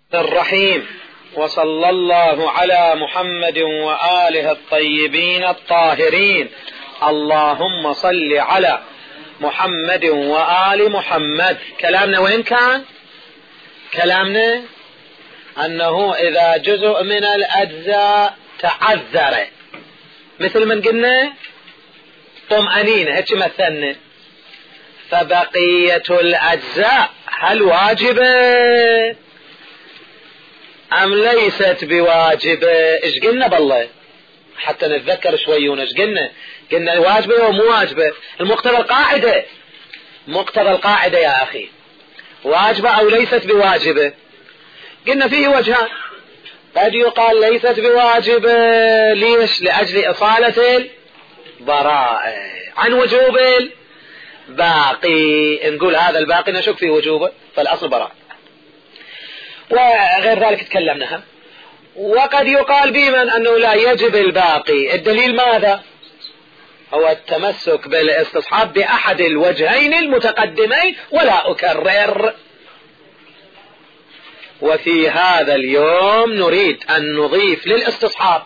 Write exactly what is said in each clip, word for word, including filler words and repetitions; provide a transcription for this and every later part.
الرحيم، وصلى الله على محمد وآله الطيبين الطاهرين. اللهم صل على محمد وآل محمد. كلامنا وين كان؟ كلامنا أنه إذا جزء من الأجزاء تعذر، مثل من قلنا طمأنينة، هيك مثلنا، فبقية الأجزاء هل واجبة أم ليست بواجبة؟ إيش قلنا بالله حتى نتذكر شويون؟ إيش قلنا؟ قلنا واجبة ومو واجبة. المقتضى القاعدة، مقتضى القاعدة يا أخي، واجبة أو ليست بواجبة. قلنا فيه وجهان، قد يقال ليست بواجبة، ليش؟ لأجل إصالة البراءة عن وجوب الباقي. نقول هذا الباقي نشك في وجوبه، فالأصل براءة، وغير ذلك تكلمناها. وقد يقال بمن أنه لا يجب الباقي. الدليل ماذا؟ هو التمسك بالاستصحاب بأحد الوجهين المتقدمين، ولا أكرر. وفي هذا اليوم نريد أن نضيف للاستصحاب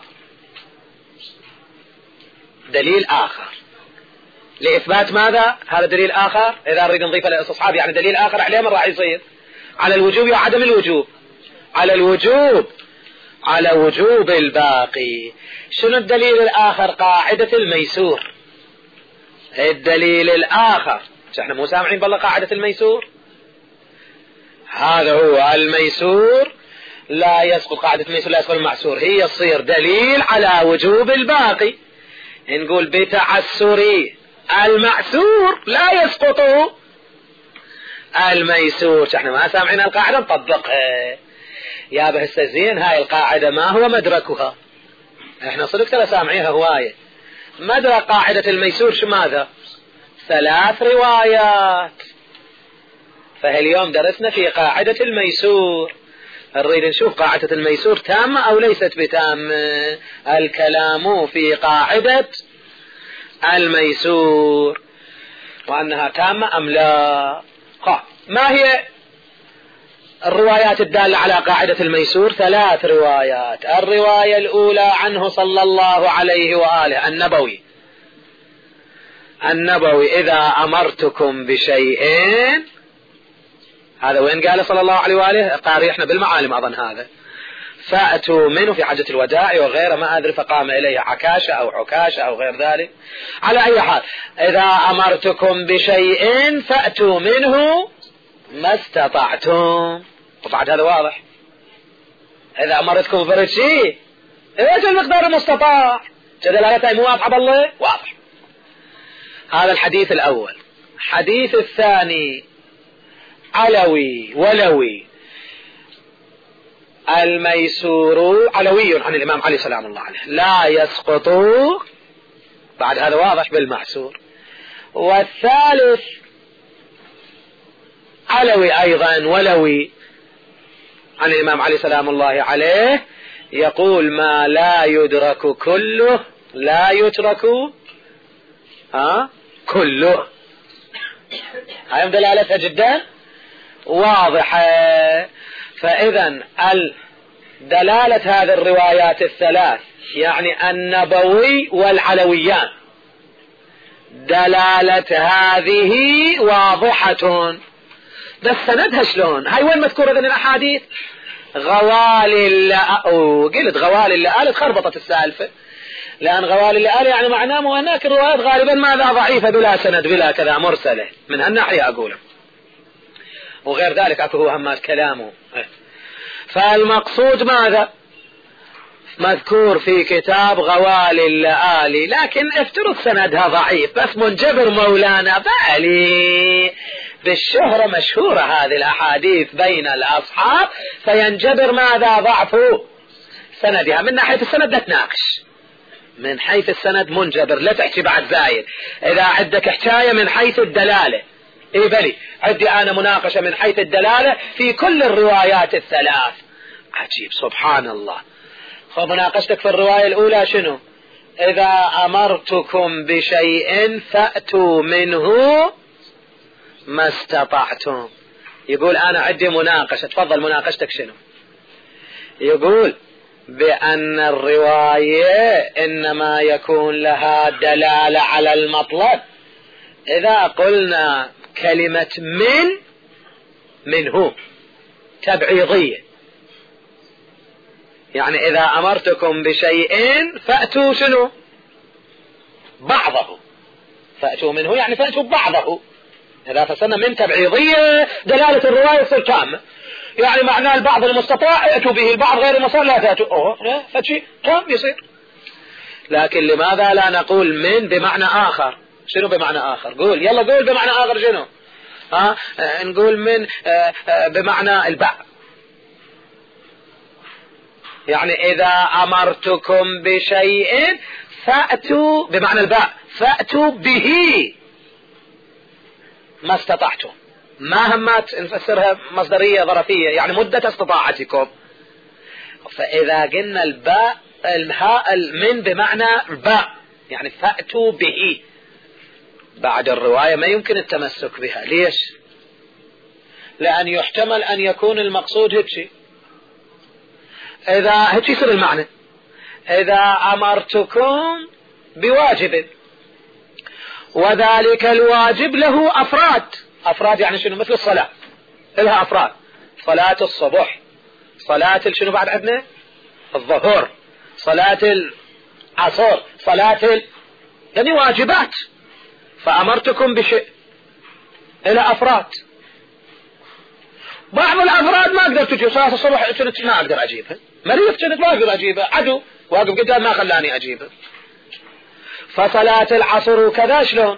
دليل آخر لإثبات ماذا؟ هذا دليل آخر. إذا نريد نضيف للاستصحاب يعني دليل آخر عليه من راح يصير؟ على الوجوب وعدم الوجوب. على الوجوب، على وجوب الباقي. شنو الدليل الآخر؟ قاعدة الميسور. الدليل الآخر، احنا مو سامعين بالله قاعدة الميسور؟ هذا هو الميسور، لا يسقط قاعدة الميسور لا يسقط المعسور، هي تصير دليل على وجوب الباقي. نقول بتعسر المعسور لا يسقط الميسور. احنا ما سامعين القاعدة نطبقها يا بهسه زين. هاي القاعدة ما هو مدركها؟ احنا صدق ترى سامعينها هواية. مدرك قاعدة الميسور شو ماذا؟ ثلاث روايات. فاليوم درسنا في قاعدة الميسور، نريد نشوف قاعدة الميسور تامة أو ليست بتامة. الكلام في قاعدة الميسور وأنها تامة أم لا. ما هي الروايات الدالة على قاعدة الميسور؟ ثلاث روايات. الرواية الأولى عنه صلى الله عليه وآله، النبوي النبوي إذا أمرتكم بشيء، هذا وين قال صلى الله عليه وآله؟ قاري احنا بالمعالم أظن هذا، فأتوا منه في حجة الوداع وغيره، ما أدري، فقام إليه عكاشة أو عكاشة أو غير ذلك. على أي حال، إذا أمرتكم بشيء فأتوا منه ما استطعتم. وبعد هذا واضح، إذا أمرتكم بفرد شيء إيش المقدار المستطاع؟ جدلالتها مو واضحة بالله؟ واضح. هذا الحديث الأول. حديث الثاني علوي ولوي. الميسور علوي عن الإمام علي سلام الله عليه، لا يسقط. بعد هذا واضح بالمعسور. والثالث علوي أيضا ولوي عن الإمام علي سلام الله عليه، يقول ما لا يدرك كله لا يترك ها كله. هاي دلالتها جدا واضحة. فإذا دلالة هذه الروايات الثلاث، يعني النبوي والعلويان، دلالة هذه واضحة. بس سندها شلون؟ هاي وين مذكورة ذن الأحاديث؟ غوالي اللآل. قلت غوالي اللآل تخربطت السالفة، لأن غوالي اللآل يعني معناه مو هناك الروايات غالبا ماذا؟ ضعيفة بلا سند بلا كذا، مرسلة من هالناحية أقوله. وغير ذلك أكو هو همات كلامه. فالمقصود ماذا؟ مذكور في كتاب غوالي اللآلي، لكن افترض سندها ضعيف بس منجبر مولانا بالي بالشهرة مشهورة هذه الأحاديث بين الأصحاب، فينجبر ماذا؟ ضعف سندها. من ناحية السند لا تناقش، من حيث السند منجبر، لا تحكي بعد زايد. إذا عندك حكاية من حيث الدلالة، إيه بلي عندي أنا مناقشة من حيث الدلالة في كل الروايات الثلاث. عجيب سبحان الله. فمناقشتك في الرواية الأولى شنو؟ إذا أمرتكم بشيء فأتوا منه ما استطعتم. يقول أنا عندي مناقشة، تفضل مناقشتك شنو؟ يقول بأن الرواية إنما يكون لها دلالة على المطلب إذا قلنا كلمة من منه تبعيضية، يعني إذا أمرتكم بشيء فأتوا شنو بعضه، فأتوا منه يعني فأتوا بعضه. إذا فسرنا من تبعيضية دلالة الرواية تصير تامة، يعني معناه البعض المستطاع ائتوا به، البعض غير المستطاع لا تأتوا، أوه فشي تام يصير. لكن لماذا لا نقول من بمعنى آخر؟ شنو بمعنى آخر؟ قول يلا قول بمعنى آخر شنو؟ ها آه نقول من آه آه بمعنى الباء، يعني إذا أمرتكم بشيء فأتوا بمعنى الباء فأتوا به ما استطعتم، ما همات نفسرها مصدرية ظرفية يعني مدة استطاعتكم. فإذا قلنا الباء الهاء من بمعنى الباء يعني فأتوا به، بعد الرواية ما يمكن التمسك بها. ليش؟ لأن يحتمل أن يكون المقصود هيك، إذا هيك يصير المعنى إذا أمرتكم بواجب وذلك الواجب له أفراد، أفراد يعني شنو؟ مثل الصلاة لها أفراد، صلاة الصبح، صلاة شنو بعد عندنا الظهر، صلاة العصر، صلاة ال... يعني واجبات. فأمرتكم بشيء إلى أفراد، بعض الأفراد ما أقدر تجي، صلاة الصبح كنت ما أقدر أجيبها، مريض كنت ما أقدر أجيبها، عدو واقف قدام ما خلاني أجيبها. فصلاة العصر وكذا شلون؟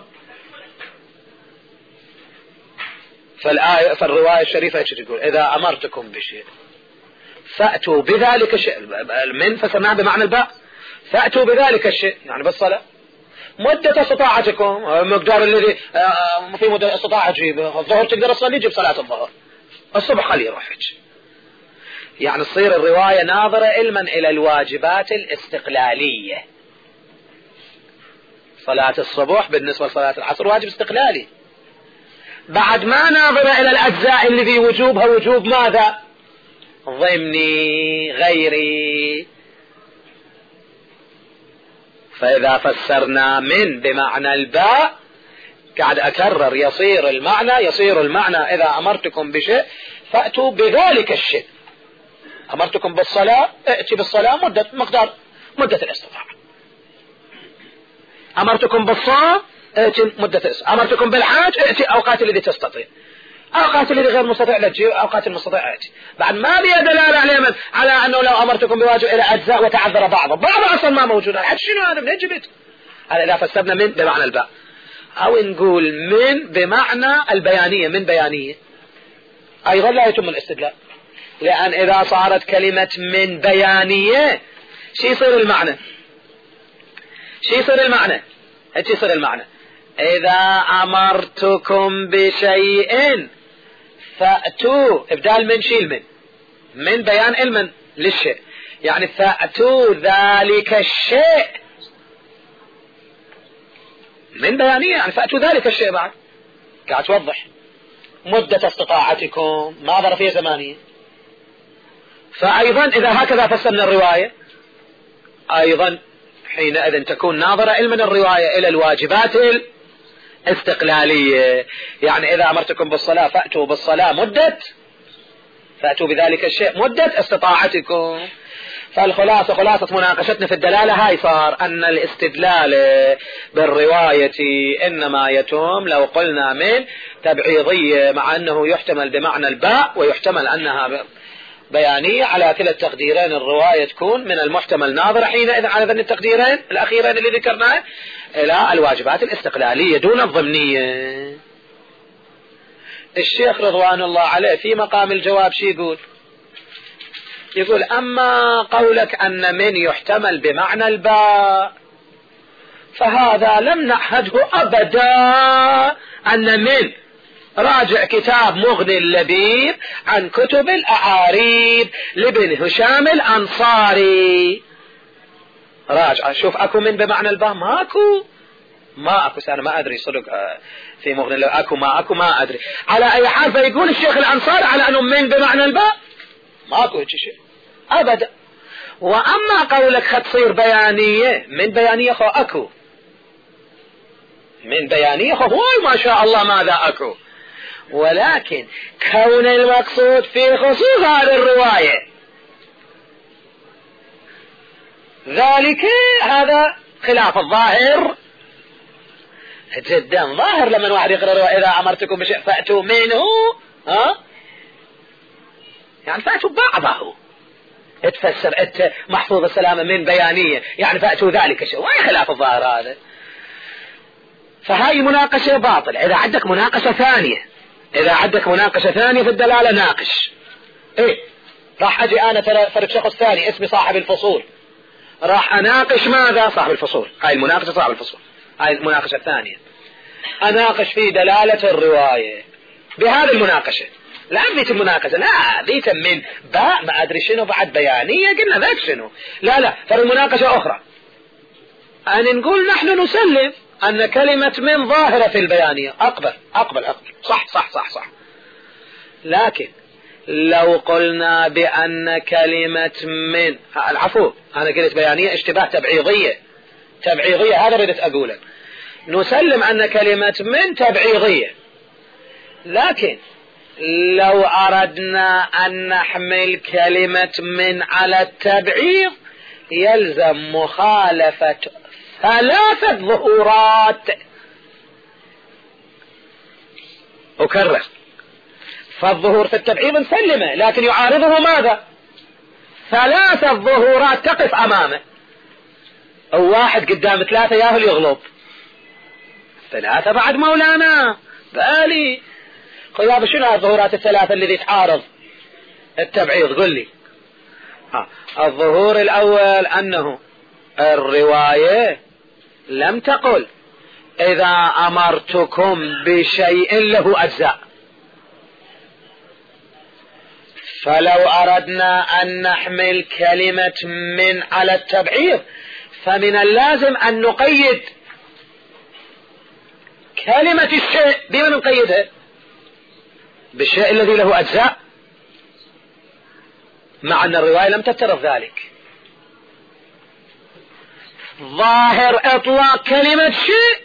فالآية فالرواية الشريفة تقول إذا أمرتكم بشيء فأتوا بذلك الشيء، من فسرناه بمعنى الباء، فأتوا بذلك الشيء يعني بالصلاة مدة استطاعتكم، مقدار الذي في مدة استطاعة تجيبه. الظهر تقدر تصلي جيب صلاة الظهر، الصبح خليه يروحك. يعني تصير الرواية ناظرة علما إلى الواجبات الاستقلالية. صلاة الصبح بالنسبة لصلاة العصر واجب استقلالي، بعد ما ناظرة إلى الأجزاء اللي في وجوبها وجوب ماذا؟ ضمني غيري. فإذا فسرنا من بمعنى الباء قاعد أكرر يصير المعنى يصير المعنى إذا أمرتكم بشيء فأتوا بذلك الشيء. أمرتكم بالصلاة ائتي بالصلاة مدة مقدار مدة الاستطاعة. أمرتكم بالصوم ائتي مدة الاستطاعة. أمرتكم بالحاج ائتي أوقات الذي تستطيع، أوقات الذي غير مستطيع لا تجي، أوقات المستطيع ائتي. بعد ما بي دلالة على من على أنه لو أمرتكم بواجب إلى أجزاء وتعذر بعضه، بعض أصلا ما موجود، الحاج شنو هذا من جبت؟ هذا إذا فسرنا من بمعنى الباء، أو نقول من بمعنى البيانية، من بيانية أيضا لا يتم الاستدلال، لأن إذا صارت كلمة من بيانية شي يصير المعنى؟ شي يصير المعنى؟ هيك يصير المعنى إذا أمرتكم بشيء فأتوا، إبدال من شيل من من بيان علما للشيء، يعني فأتوا ذلك الشيء من بيانية، يعني فأتوا ذلك الشيء بعد قاعد توضح مدة استطاعتكم ما ظرفية زمانية. فأيضا إذا هكذا فسرنا الرواية أيضا حينئذ تكون ناظرة علما الرواية إلى الواجبات الاستقلالية، يعني إذا أمرتكم بالصلاة فأتوا بالصلاة مدة فأتوا بذلك الشيء مدة استطاعتكم. فالخلاصة خلاصة مناقشتنا في الدلالة هاي صار أن الاستدلال بالرواية إنما يتم لو قلنا من تبعيضية، مع أنه يحتمل بمعنى الباء ويحتمل أنها بيانية. على كلا التقديرين الرواية تكون من المحتمل ناظرة حينئذ على ذن التقديرين الأخيرين اللي ذكرناه إلى الواجبات الاستقلالية دون الضمنية. الشيخ رضوان الله عليه في مقام الجواب شي يقول؟ يقول أما قولك أن من يحتمل بمعنى الباء فهذا لم نعهده أبدا، أن من راجع كتاب مغني اللبيب عن كتب الأعاريب لابن هشام الأنصاري، راجع شوف أكو من بمعنى الباء ماكو، ما أكو، أنا ما أدري صدق في مغني اللبيب أكو ما أكو ما أدري. على أي حال فيقول الشيخ الأنصاري على أنه من بمعنى الباء ماكو هيك شيء، أبدا. وأما قولك ختصير بيانية، من بيانية خو أكو، من بيانية خو هو ما شاء الله ماذا أكو، ولكن كون المقصود في خصوص هذه الرواية ذلك هذا خلاف الظاهر جدا. ظاهر لما واحد يقرأ رواية إذا أمرتكم بشيء فأتوا منه، ها يعني فأتوا بعضه، اتفسر ات محفوظ السلامة من بيانية يعني فأتوا ذلك الشيء، وين خلاف الظاهر هذا؟ فهاي مناقشة باطل. إذا عندك مناقشة ثانية، إذا عندك مناقشة ثانية في الدلالة ناقش. إيه راح أجي أنا ترى فرد شخص ثاني اسمي صاحب الفصول، راح أناقش ماذا؟ صاحب الفصول. هاي المناقشة صاحب الفصول، هاي المناقشة الثانية، أناقش في دلالة الرواية بهذه المناقشة. لا ذيت المناقشة، لا ذيت من باء ما أدري شنو بعد بيانية قلنا ذاك شنو، لا لا فالمناقشة أخرى. أن نقول نحن نسلم أن كلمة من ظاهرة في البيانية، أقبل أقبل أقبل صح صح صح صح. لكن لو قلنا بأن كلمة من، العفو أنا قلت بيانية اشتباه تبعيضية، تبعيضية هذا ردت أقوله. نسلم أن كلمة من تبعيضية، لكن لو أردنا أن نحمل كلمة من على التبعيض يلزم مخالفة ثلاثة ظهورات. أكرر، فالظهور في التبعيض نسلمه، لكن يعارضه ماذا؟ ثلاثة ظهورات تقف أمامه. أو واحد قدام ثلاثة ياهل يغلب، ثلاثة بعد مولانا بالي. خذ شنو الظهورات الثلاثة الذي تعارض التبعيض؟ قل لي. ها. الظهور الأول أنه الرواية لم تقل إذا أمرتكم بشيء له أجزاء، فلو أردنا أن نحمل كلمة من على التبعيض فمن اللازم أن نقيد كلمة الشيء. بما نقيدها؟ بالشيء الذي له أجزاء، مع أن الرواية لم تفترض ذلك. ظاهر إطلاق كلمة شيء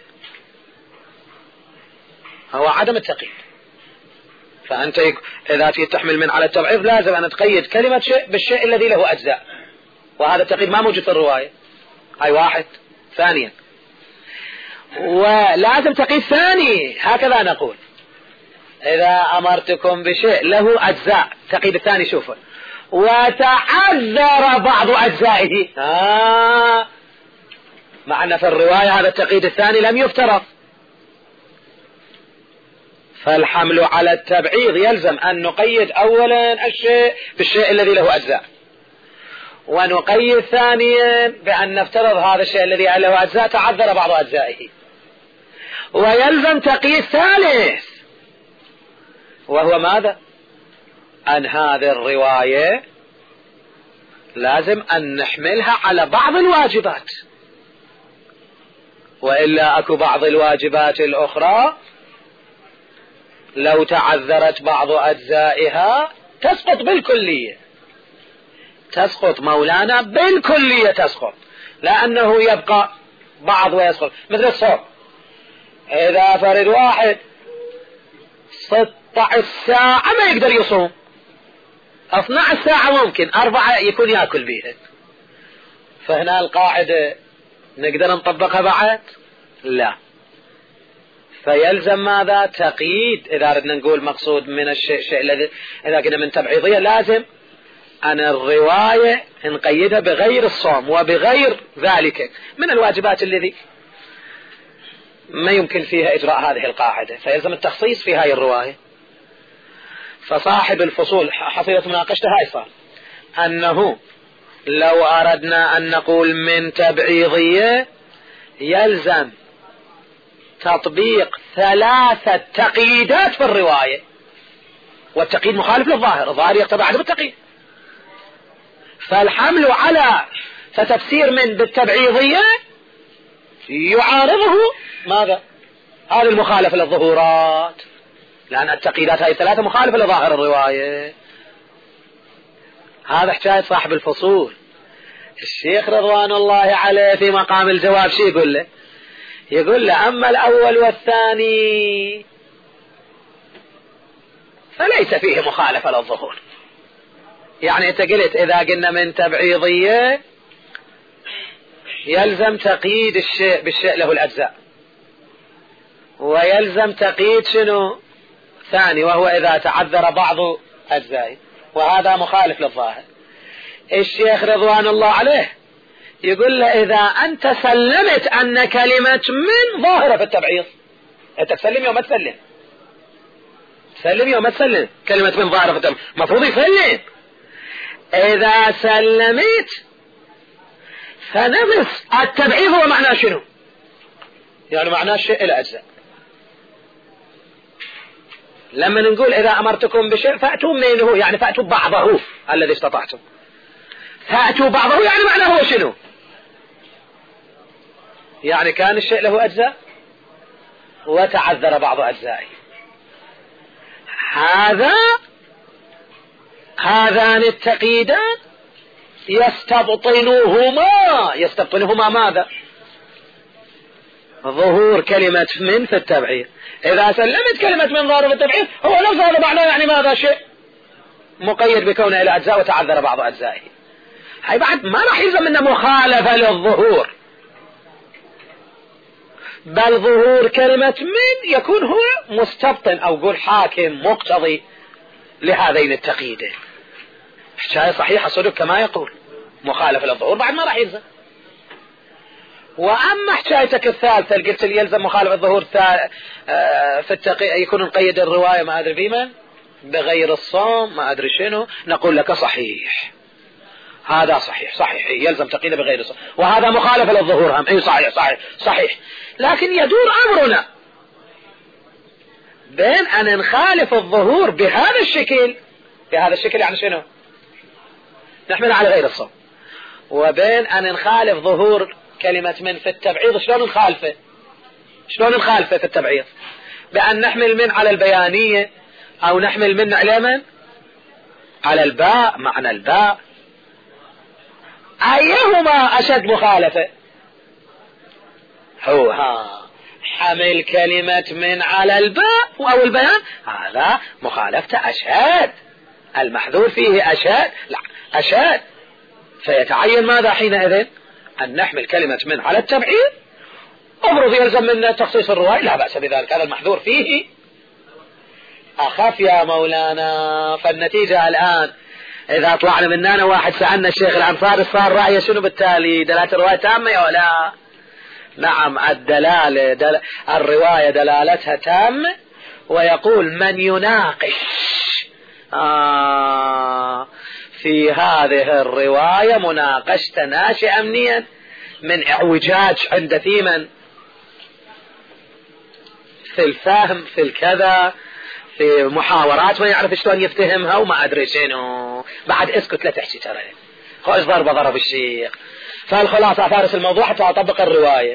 هو عدم التقييد. فأنت إذا تحمل من على التبعيض لازم أن تقيد كلمة شيء بالشيء الذي له أجزاء، وهذا التقييد ما موجود في الرواية. هاي واحد. ثانيا ولازم تقييد ثاني، هكذا نقول إذا أمرتكم بشيء له أجزاء، تقييد الثاني شوفوا، وتعذر بعض أجزائه. آه. مع أن في الرواية هذا التقييد الثاني لم يفترض. فالحمل على التبعيض يلزم أن نقيد أولا الشيء بالشيء الذي له أجزاء، ونقيد ثانيا بأن نفترض هذا الشيء الذي له أجزاء تعذر بعض أجزائه. ويلزم تقييد ثالث، وهو ماذا؟ أن هذه الرواية لازم أن نحملها على بعض الواجبات، وإلا أكو بعض الواجبات الأخرى لو تعذرت بعض أجزائها تسقط بالكلية، تسقط مولانا بالكلية تسقط، لأنه يبقى بعض ويسقط. مثل الصوم، إذا فرد واحد ستة عشر ساعة ما يقدر يصوم، اثنتا عشرة ساعة ممكن، أربعة يكون يأكل بيها، فهنا القاعدة نقدر نطبقها بعد؟ لا. فيلزم ماذا؟ تقييد. إذا أردنا نقول مقصود من الشيء الشيء الذي إذا كنا من تبعيضية لازم أن الرواية نقيدها بغير الصوم وبغير ذلك من الواجبات الذي ما يمكن فيها إجراء هذه القاعدة، فيلزم التخصيص في هذه الرواية. فصاحب الفصول حصيلة مناقشته هاي صار أنه لو أردنا أن نقول من تبعيضية يلزم تطبيق ثلاثة تقييدات في الرواية، والتقييد مخالف للظاهر، الظاهر يقتضي عدم التقييد. فالحمل على فتفسير من بالتبعيضية يعارضه ماذا؟ هذه المخالفة للظهورات، لأن التقييدات هذه الثلاثة مخالفة لظاهر الرواية. هذا حكاية صاحب الفصول. الشيخ رضوان الله عليه في مقام الجواب شي يقول له؟ يقول له أما الأول والثاني فليس فيه مخالفة للظهور. يعني أنت قلت إذا قلنا من تبعيضية يلزم تقييد الشيء بالشيء له الأجزاء، ويلزم تقييد شنو ثاني وهو إذا تعذر بعض أجزائه، وهذا مخالف للظاهر. الشيخ رضوان الله عليه يقول له إذا أنت سلمت أن كلمة من ظاهرة في التبعيض، أنت تسلم يوم ما تسلم، تسلم يوم ما تسلم كلمة من ظاهرة في التبعيض، مفروض يسلم. إذا سلمت فنفس التبعيض هو معناه شنو؟ يعني معناه شيء إلى أجزاء. لما نقول إذا أمرتكم بشيء فأتوا منه، يعني فأتوا بعضه الذي استطعتم، فأتوا بعضه يعني معناه هو شنو؟ يعني كان الشيء له أجزاء وتعذر بعض أجزائه. هذا هذان التقييدان يستبطنهما يستبطنهما ماذا؟ ظهور كلمة من في التبعيض. إذا سلمت كلمة من ظاهرة في التبعيض هو نفس هذا معناه، يعني ماذا؟ شيء مقيد بكونه إلى أجزاء وتعذر بعض أجزائه. هاي بعد ما راح يلزم منه مخالفة للظهور، بل ظهور كلمة من يكون هو مستبطن أو قول حاكم مقتضي لهذين التقييدين. حكاية صحيحة صدق كما يقول مخالفة للظهور بعد ما راح يلزم. وأما حكايتك الثالثة اللي قلت لي يلزم مخالفة الظهور في التقي يكون نقيد الرواية ما أدري بمن بغير الصوم ما أدري شنو، نقول لك صحيح، هذا صحيح صحيح يلزم تقييده بغير الصوم، وهذا مخالفة للظهور هم. أي صحيح صحيح صحيح. لكن يدور أمرنا بين أن نخالف الظهور بهذا الشكل، بهذا الشكل يعني شنو؟ نحمل على غير الصوم، وبين أن نخالف ظهور كلمة من في التبعيض. شلون نخالفه؟ شلون نخالفه في التبعيض؟ بأن نحمل من على البيانية أو نحمل من على من؟ على الباء، معنى الباء. أيهما أشد مخالفة؟ هو ها حمل كلمة من على الباء أو البيان، هذا مخالفته أشد، المحذور فيه أشد، لا أشد. فيتعين ماذا حينئذ؟ أن نحمل كلمة من على التبعيض. أفرض يلزم منا تخصيص الرواية، لا بأس بذلك، هذا المحذور فيه أخف يا مولانا. فالنتيجة الآن إذا طلعنا مننا واحد سألنا الشيخ الأنصاري صار رأيه شنو بالتالي؟ دلالة الرواية تامة يا ولا؟ نعم، الدلالة دل... الرواية دلالتها تامة. ويقول من يناقش آه في هذه الرواية مناقشة ناشئة منين؟ من اعوجاج عند في من في الفهم في الكذا في محاورات ما يعرف شلون يفتهمها وما أدري شنو. بعد اسكت لا تحكي ترى خوش ضربة ضرب الشيخ. فالخلاصة فارس الموضوع حتى أطبق الرواية.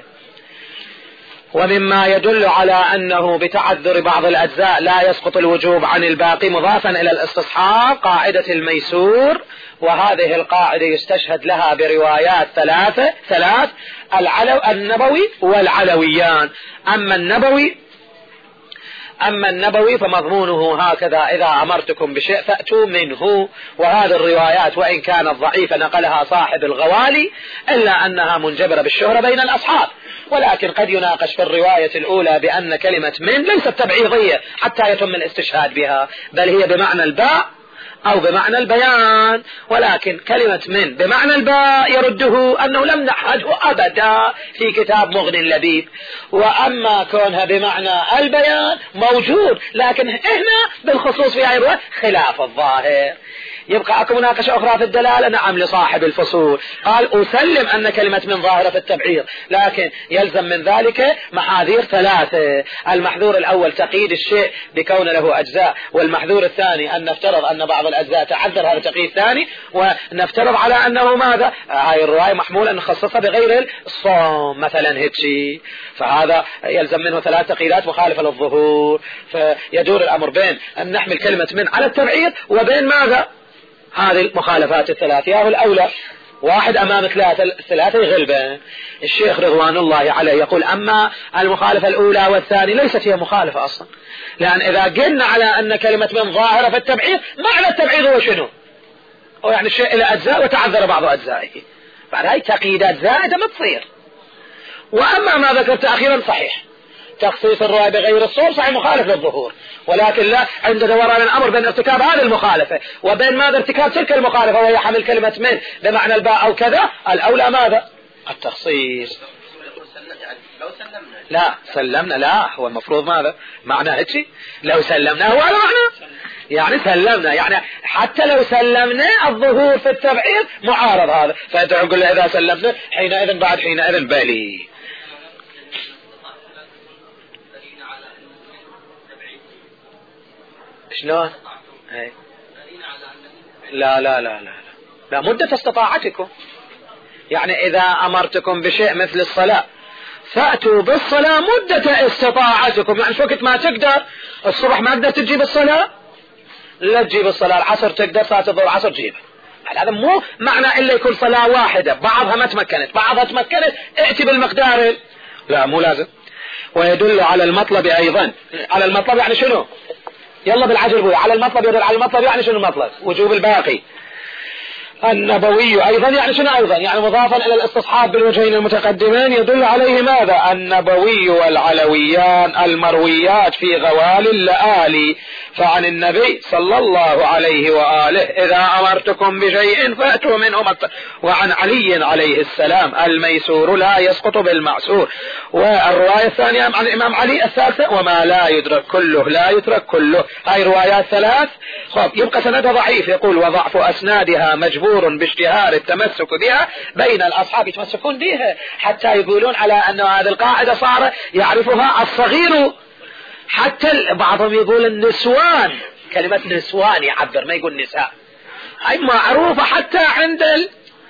ومما يدل على أنه بتعذر بعض الأجزاء لا يسقط الوجوب عن الباقي مضافا إلى الاستصحاب قاعدة الميسور، وهذه القاعدة يستشهد لها بروايات ثلاثة ثلاث العلو النبوي والعلويان. أما النبوي أما النبوي فمضمونه هكذا: إذا أمرتكم بشيء فأتوا منه. وهذه الروايات وإن كانت ضعيفة نقلها صاحب الغوالي إلا أنها منجبرة بالشهرة بين الأصحاب، ولكن قد يناقش في الرواية الأولى بأن كلمة من ليست تبعيضية حتى يتم الاستشهاد بها، بل هي بمعنى الباء أو بمعنى البيان، ولكن كلمة من بمعنى الباء يرده أنه لم نعهده أبدا في كتاب مغني اللبيب. وأما كونها بمعنى البيان موجود، لكن هنا بالخصوص في هذه الرواية خلاف الظاهر. يبقى أكو مناقشة أخرى في الدلالة. نعم لصاحب الفصول قال أسلم أن كلمة من ظاهرة في التبعيض، لكن يلزم من ذلك محاذير ثلاثة: المحذور الأول تقييد الشيء بكون له أجزاء، والمحذور الثاني أن نفترض أن بعض الأجزاء تعذر، هذا تقييد ثاني، ونفترض على أنه ماذا؟ هاي الرواية محمولة أن نخصصها بغير الصوم مثلا هيتشي، فهذا يلزم منه ثلاث تقييدات مخالفة للظهور. فيدور الأمر بين أن نحمل كلمة من على التبعيض وبين ماذا؟ هذه المخالفات الثلاث ياهو الأولى واحد أمام ثلاثة، الثلاثة يغلبه. الشيخ رضوان الله عليه يقول أما المخالفة الأولى والثانية ليست هي مخالفة أصلا، لأن إذا قلنا على أن كلمة من ظاهرة في التبعيض، معنى التبعيض هو شنو؟ هو يعني الشيء إلى أجزاء وتعذر بعض أجزائه، بعد هاي تقييدات زائدة ما تصير. وأما ما ذكرت أخيرا صحيح، تخصيص الرواية بغير الصور صحيح مخالف للظهور، ولكن لا عند دوران الأمر بين ارتكاب هذه المخالفة وبين ماذا ارتكاب تلك المخالفة وهي حمل كلمة من بمعنى الباء أو كذا، الأولى ماذا؟ التخصيص. لا سلمنا، لا هو المفروض ماذا؟ معنى هيك لو سلمنا هو هذا معنى، يعني سلمنا، يعني حتى لو سلمنا الظهور في التبعيض معارض هذا، فتقول له إذا سلمنا حينئذ بعد حينئذ بالي. شلون؟ اي لا لا لا لا لا, لا مدة استطاعتكم، يعني إذا أمرتكم بشيء مثل الصلاة فأتوا بالصلاة مدة استطاعتكم، يعني وقت ما تقدر الصبح ما تقدر تجيب الصلاة لا تجيب الصلاة، العصر تقدر صلاة الظهر العصر تجيبها. هذا مو معنى إلا يكون صلاة واحدة بعضها ما تمكنت بعضها تمكنت ائتي بالمقدار، لا مو لازم. ويدل على المطلب أيضا، على المطلب يعني شنو؟ يلا بالعجل بوي على المطلب، يدل على المطلب يعني شنو المطلب؟ وجوب الباقي. النبوي أيضا يعني شنو أيضا؟ يعني مضافا إلى الاستصحاب بالوجهين المتقدمين، يدل عليه ماذا؟ النبوي والعلويان المرويات في غوال اللآلي، فعن النبي صلى الله عليه وآله إذا أمرتكم بشيء فأتوا منه مت... وعن علي عليه السلام الميسور لا يسقط بالمعسور. والرواية الثانية عن الإمام علي الثالثة وما لا يدرك كله لا يترك كله. هاي روايات ثلاث. خب يبقى سندها ضعيف، يقول وضعف أسنادها مجبور باشتهار التمسك بها بين الأصحاب، يتمسكون بها حتى يقولون على أن هذه القاعدة صار يعرفها الصغير، حتى بعضهم يقول النسوان، كلمة نسوان يعبر ما يقول نساء، أي معروفة حتى عند ال...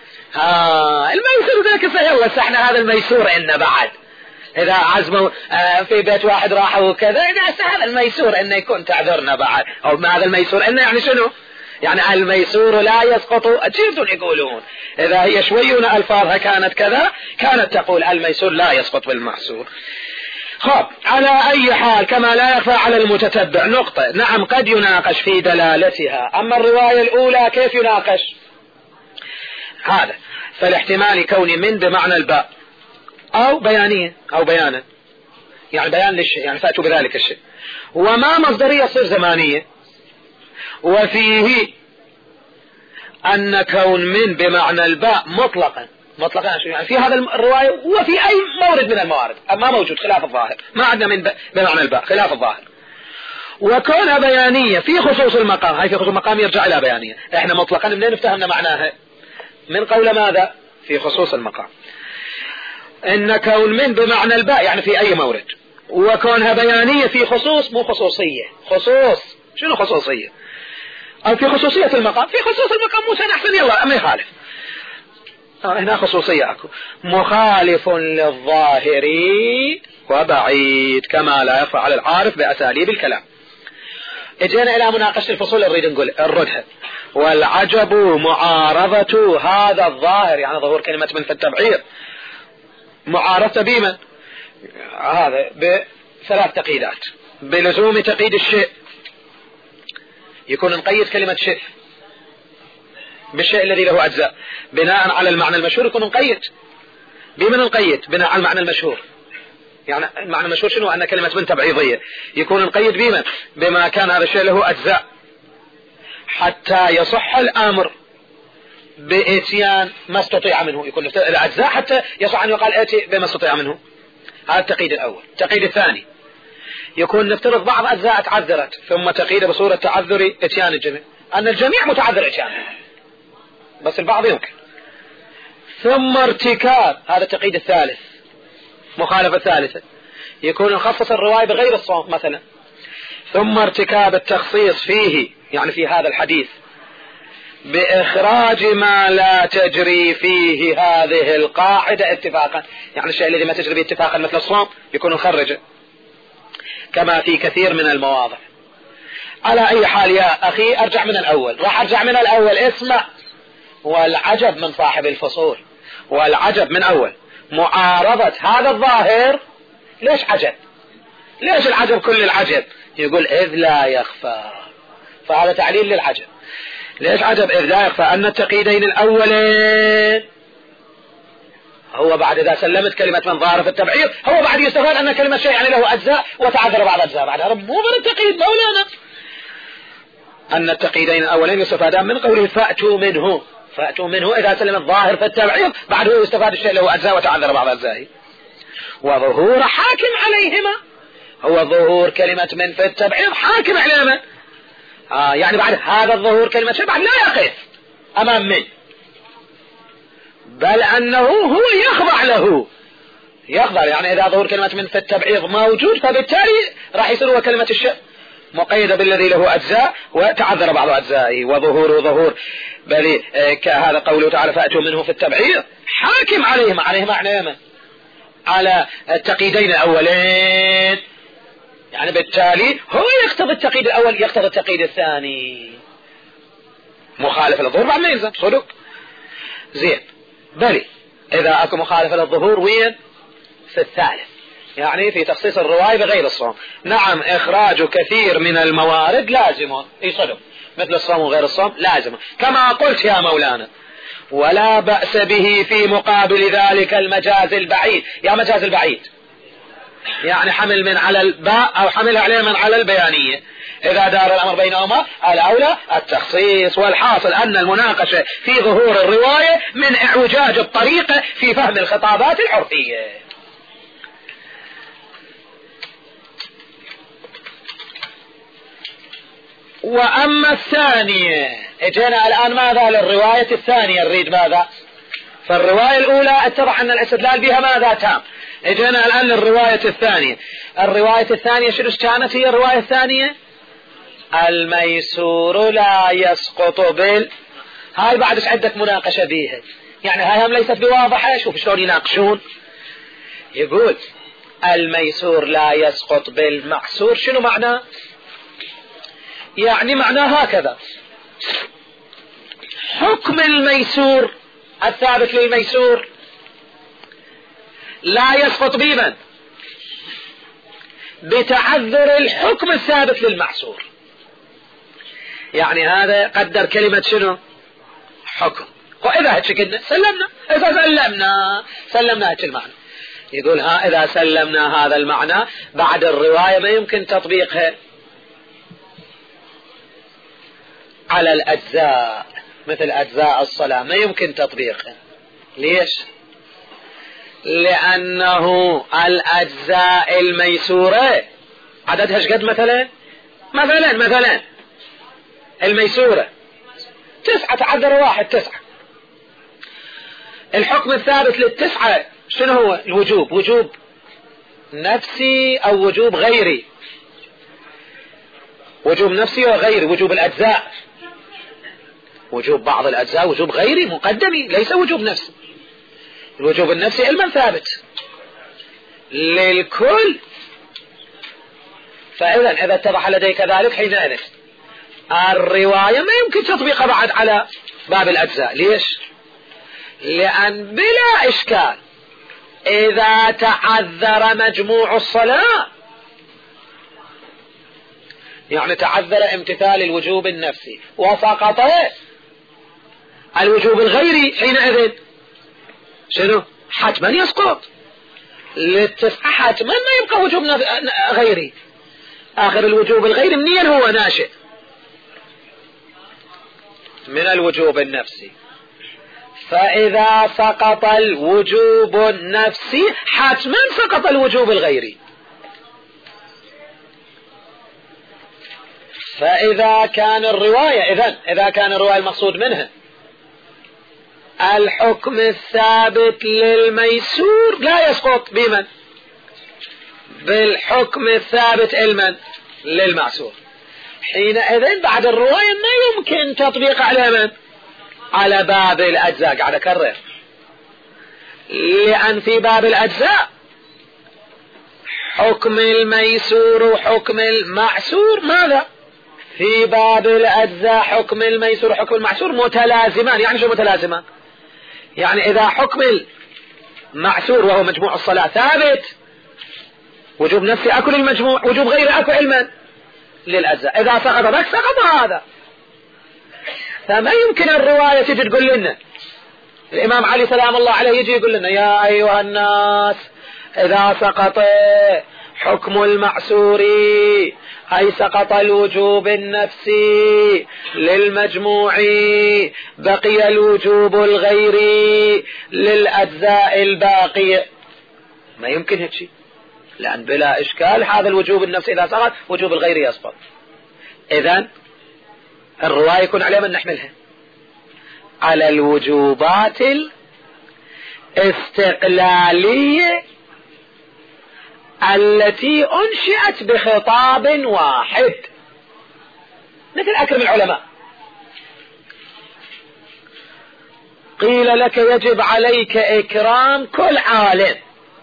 ها الميسور ذاك يلا سحنا هذا الميسور إنه بعد إذا عزموا في بيت واحد راحوا وكذا، إذا هذا الميسور إنه يكون تعذرنا بعد، أو ما هذا الميسور إنه يعني شنو؟ يعني الميسور لا يسقط، أجيبتون يقولون إذا هي شويون ألفاظها كانت كذا كانت تقول الميسور لا يسقط بالمحسور. خب على أي حال كما لا يخفى على المتتبع نقطة، نعم قد يناقش في دلالتها، أما الرواية الأولى كيف يناقش هذا؟ فالاحتمال كون من بمعنى الباء أو بيانية أو بيانا، يعني بيان للشيء، يعني فأتوا بذلك الشيء، وما مصدرية تصير زمانية. وفيه أن كون من بمعنى الباء مطلقا مطلقا يعني في هذا الرواية وفي أي مورد من الموارد ما موجود خلاف الظاهر، ما عندنا من بمعنى الباء خلاف الظاهر. وكونها بيانية في خصوص المقام، هاي في خصوص المقام يرجع إلى بيانية، احنا مطلقا منين افتهمنا معناها؟ من قول ماذا؟ في خصوص المقام. إن كون من بمعنى الباء يعني في أي مورد، وكونها بيانية في خصوص مو خصوصية، خصوص شنو خصوصية؟ أو في خصوصية المقام، في خصوص المقام موسى أحسن يلا ما يخالف، آه هنا خصوصية أكو مخالف للظاهر وبعيد كما لا يخفى على العارف بأساليب الكلام. اجينا إلى مناقشة الفصول نريد نقول الردها. والعجب معارضة هذا الظاهر، يعني ظهور كلمة من في التبعير معارضة بمن؟ هذا بثلاث تقييدات. بلزوم تقييد الشيء، يكون نقيد كلمة شيء بالشيء الذي له أجزاء بناء على المعنى المشهور، يكون نقيد بمن نقيد بناء على المعنى المشهور، يعني المعنى المشهور شنو؟ أن كلمة من تبعيضية، يكون نقيد بمن؟ بما كان هذا الشيء له أجزاء حتى يصح الأمر بإتيان ما استطيع منه، يكون الأجزاء حتى يصح أن يقال ائتي بما استطيع منه. هذا التقييد الأول. التقييد الثاني يكون نفترض بعض أجزاء تعذرت ثم تقييد بصورة تعذر اتيان الجميع، أن الجميع متعذر اتيانه بس البعض يمكن. ثم ارتكاب، هذا التقييد الثالث. مخالفة الثالثة يكون نخصص الرواية بغير الصوم مثلا. ثم ارتكاب التخصيص فيه، يعني في هذا الحديث بإخراج ما لا تجري فيه هذه القاعدة اتفاقا، يعني الشيء الذي ما تجري به اتفاقا مثل الصوم يكون مخرجه كما في كثير من المواضع. على اي حال يا اخي ارجع من الاول، راح ارجع من الاول. اسمع، والعجب من صاحب الفصول، والعجب من اول معارضة هذا الظاهر. ليش عجب؟ ليش العجب كل العجب؟ يقول إذ لا يخفى، فهذا تعليل للعجب. ليش عجب؟ إذ لا يخفى أن التقييدين الأولين هو بعد إذا سلمت كلمة من ظاهر في التبعيض، هو بعد يستفاد أن كلمة شيء يعني له أجزاء وتعذر بعض أجزاء، بعد هذا مو من التقييد مولانا. أن التقييدين الأولين يستفادان من قوله فأتوا منه، فأتوا منه إذا سلمت ظاهر في التبعيض، بعد هو يستفاد الشيء له أجزاء وتعذر بعض أجزائه. وظهور حاكم عليهما، هو ظهور كلمة من في التبعيض حاكم عليهما. آه يعني بعد هذا الظهور كلمة شيء بعد لا يقف أمام من، بل أنه هو يخضع له، يخضع. يعني إذا ظهور كلمة من في التبعيض موجود، فبالتالي راح يصير هو كلمة الشيء مقيدة بالذي له أجزاء وتعذر بعض أجزائه. وظهور ظهور بل كهذا قوله تعالى فأتوا منه في التبعيض حاكم عليهما، عليهما عليهما على التقييدين الأولين، يعني بالتالي هو يقتضي التقييد الأول يقتضي التقييد الثاني، مخالف للظهور بعد ما يلزم صدق زين. بل إذا أكو مخالف للظهور وين؟ في الثالث، يعني في تخصيص الرواية بغير الصوم. نعم إخراج كثير من الموارد لازم، اي صدق، مثل الصوم وغير الصوم لازم كما قلت يا مولانا، ولا بأس به في مقابل ذلك المجاز البعيد. يا مجاز البعيد يعني حمل من على الباء أو حمل عليه من على البيانية، إذا دار الأمر بينهما الأولى التخصيص. والحاصل أن المناقشة في ظهور الرواية من اعوجاج الطريقة في فهم الخطابات العرفية. وأما الثانية، اجينا الآن ماذا للرواية الثانية؟ نريد ماذا؟ فالرواية الأولى اتضح أن الاستدلال بها ماذا؟ تام. اجينا الآن للرواية الثانية. الرواية الثانية شنو كانت هي الرواية الثانية؟ الميسور لا يسقط بال، هاي بعد عدة مناقشة بيها، يعني هاي هم ليست بواضحة. شوف شلون يناقشون. يقول الميسور لا يسقط بالمعسور، شنو معناه؟ يعني معناه هكذا: حكم الميسور الثابت للميسور لا يسقط بمن؟ بتعذر الحكم الثابت للمعسور. يعني هذا قدر كلمة شنو؟ حكم. وإذا هتشكلنا سلمنا، إذا سلمنا سلمنا هتش المعنى. يقول ها إذا سلمنا هذا المعنى بعد الرواية ما يمكن تطبيقها على الأجزاء، مثل أجزاء الصلاة ما يمكن تطبيقها. ليش؟ لأنه الأجزاء الميسورة عددها شقد؟ مثلا مثلا مثلا الميسورة تسعة، تعذر واحد تسعة. الحكم الثابت للتسعة شنو هو؟ الوجوب، وجوب نفسي أو وجوب غيري؟ وجوب نفسي وغيري، وجوب الأجزاء، وجوب بعض الأجزاء وجوب غيري مقدمي، ليس وجوب نفسي. الوجوب النفسي علما ثابت للكل. فإذا إذا اتضح لديك ذلك حينئذ الرواية ما يمكن تطبيقها بعد على باب الأجزاء. ليش؟ لأن بلا إشكال إذا تعذر مجموع الصلاة، يعني تعذر امتثال الوجوب النفسي وسقط الوجوب الغيري، حينئذ شنو؟ حتما يسقط للتسعة، حتما ما يبقى وجوب غيري. آخر الوجوب الغيري منين هو ناشئ؟ من الوجوب النفسي. فإذا سقط الوجوب النفسي حتما سقط الوجوب الغيري. فإذا كان الرواية إذن إذا كان الرواية المقصود منها الحكم الثابت للميسور لا يسقط بمن؟ بالحكم الثابت المن؟ للمعسور. حينئذ بعد الرواية ما يمكن تطبيق على من؟ على باب الأجزاء. قاعد أكرر، لأن في باب الأجزاء حكم الميسور وحكم المعسور ماذا؟ في باب الأجزاء حكم الميسور وحكم المعسور متلازمان. يعني شو متلازمان؟ يعني إذا حكم المعسور وهو مجموع الصلاة ثابت، وجوب نفسي أكل المجموع، وجوب غير أكل علما للأجزاء. إذا سقط ذاك سقط هذا. فما يمكن الرواية تجي تقول لنا الإمام علي سلام الله عليه يجي يقول لنا يا أيها الناس إذا سقط حكم المعسور أي سقط الوجوب النفسي للمجموع بقي الوجوب الغيري للأجزاء الباقية. ما يمكن هيك شيء، لأن بلا إشكال هذا الوجوب النفسي إذا سقط وجوب الغيري يسقط. إذن الرواية يكون عليها من نحملها على الوجوبات الاستقلالية التي أنشئت بخطاب واحد، مثل أكرم العلماء. قيل لك يجب عليك إكرام كل عالم،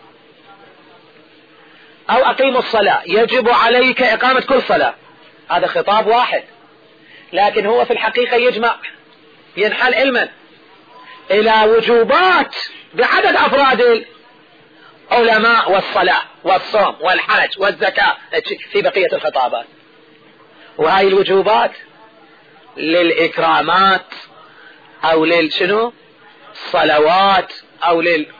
أو أقيم الصلاة يجب عليك إقامة كل صلاة. هذا خطاب واحد، لكن هو في الحقيقة يجمع ينحل علما إلى وجوبات بعدد أفراد العلماء والصلاة والصوم والحج والزكاة في بقية الخطابات. وهاي الوجوبات للإكرامات أو للشنو صلوات أو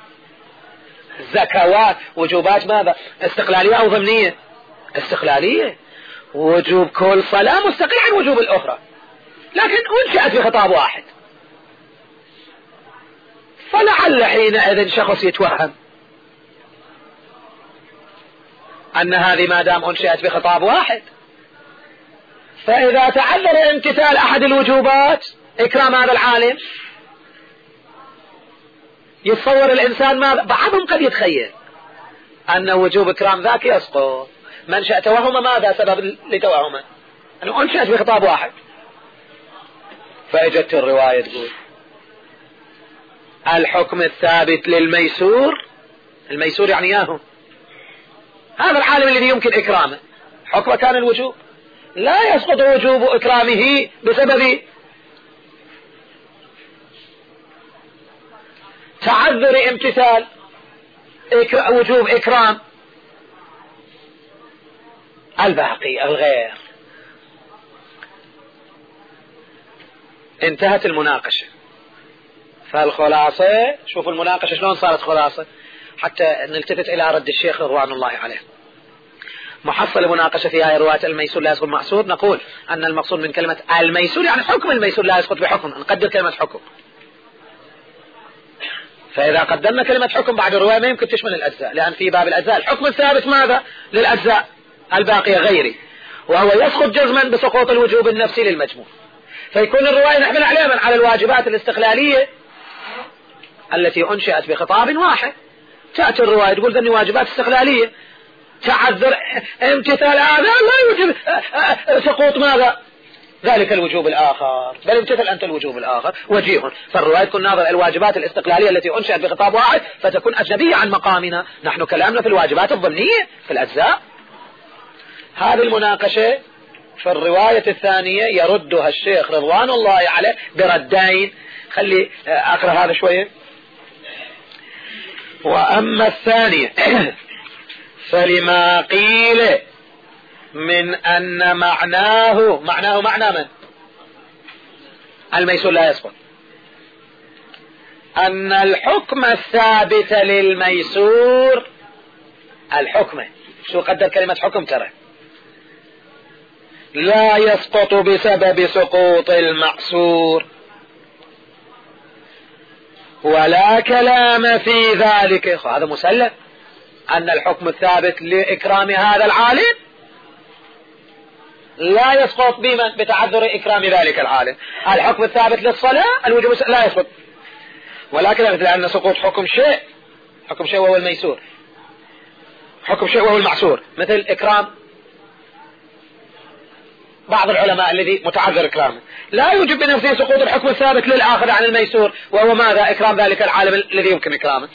للزكوات وجوبات ماذا؟ استقلالية أو ضمنية؟ استقلالية. وجوب كل صلاة مستقل عن وجوب الأخرى، لكن أنشأت في خطاب واحد. فلعل حينئذ شخص يتوهم أن هذه ما دام أنشأت بخطاب واحد، فإذا تعذر امتثال أحد الوجوبات إكرام هذا العالم، يتصور الإنسان ما بعضهم قد يتخيل أن وجوب إكرام ذاك يسقط. منشأ توهمه ماذا سبب لتوهمه؟ أنه أنشأت بخطاب واحد. فإجت الرواية تقول الحكم الثابت للميسور، الميسور يعني ياهو هذا العالم الذي يمكن إكرامه، حكم كان الوجوب، لا يسقط وجوب إكرامه بسبب تعذر امتثال وجوب إكرام الباقي الغير. انتهت المناقشة. فالخلاصة، شوفوا المناقشة شلون صارت خلاصة حتى نلتفت إلى رد الشيخ رضوان الله عليه. محصل مناقشة في هاي رواية الميسور لا يسقط معسور، نقول أن المقصود من كلمة الميسور يعني حكم الميسور لا يسقط بحكم، نقدر كلمة حكم. فإذا قدمنا كلمة حكم بعد الرواية ما يمكن تشمل الأجزاء، لأن في باب الأجزاء الحكم الثابت ماذا؟ للأجزاء الباقية غيري، وهو يسقط جزما بسقوط الوجوب النفسي للمجموع. فيكون الرواية نحمل عليها من على الواجبات الاستقلالية التي أنشأت بخطاب واحد. تأتي الرواية تقول ذني واجبات استقلالية، تعذر امتثال هذا لا يوجب سقوط ماذا؟ ذلك الوجوب الآخر، بل امتثل أنت الوجوب الآخر وجيه. فالرواية تكون ناظر الواجبات الاستقلالية التي أنشأت بخطاب واحد، فتكون أجنبية عن مقامنا. نحن كلامنا في الواجبات الضمنية في الأجزاء. هذه المناقشة في الرواية الثانية يردها الشيخ رضوان الله عليه بردين. خلي أقرأ هذا شوية. وأما الثانية فلما قيل من أن معناه معناه معنى من؟ الميسور لا يسقط، أن الحكم الثابت للميسور الحكم، شو قدر كلمة حكم ترى، لا يسقط بسبب سقوط المعسور، ولا كلام في ذلك. هذا مسلم أن الحكم الثابت لإكرام هذا العالم لا يسقط بمن؟ بتعذر إكرام ذلك العالم. الحكم الثابت للصلاة الوجوب لا يسقط، ولكن لأن سقوط حكم شيء، حكم شيء وهو الميسور، حكم شيء وهو المعسور، مثل إكرام بعض العلماء الذي متعذر إكرامه، لا يوجب بنفسه سقوط الحكم الثابت للآخر عن الميسور، وهو ماذا؟ إكرام ذلك العالم الذي يمكن إكرامه.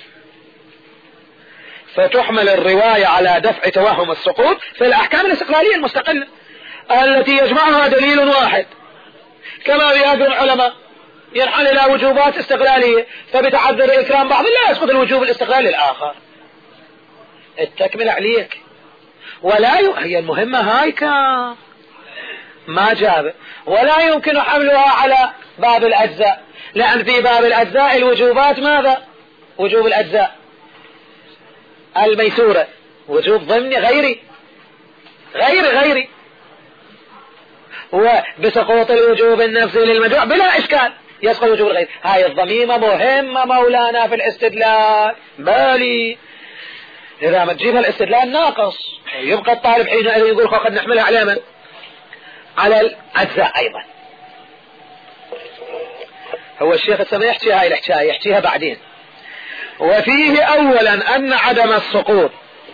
فتحمل الرواية على دفع توهم السقوط في الأحكام الاستقلالية المستقلة التي يجمعها دليل واحد، كما بهذا العلماء ينحل إلى وجوبات استقلالية، فبتعذر إكرام بعض لا يسقط الوجوب الاستقلالي الآخر. التكمل عليك ولا ي... هي المهمة هايك ما جاب، ولا يمكن حملها على باب الأجزاء، لأن في باب الأجزاء الوجوبات ماذا؟ وجوب الأجزاء الميسورة وجوب ضمني غيري غير غيري وبسقوط الوجوب النفسي للمجموع بلا إشكال يسقط وجوب الغير. هاي الضميمة مهمة مولانا في الاستدلال، بالي إذا ما تجيبها الاستدلال ناقص، يبقى الطالب حينئذ يقول قد نحملها على من؟ على الأجزاء أيضا. هو الشيخ السماء يحكي هاي الحكاية يحكيها بعدين. وفيه أولا أن عدم السقوط،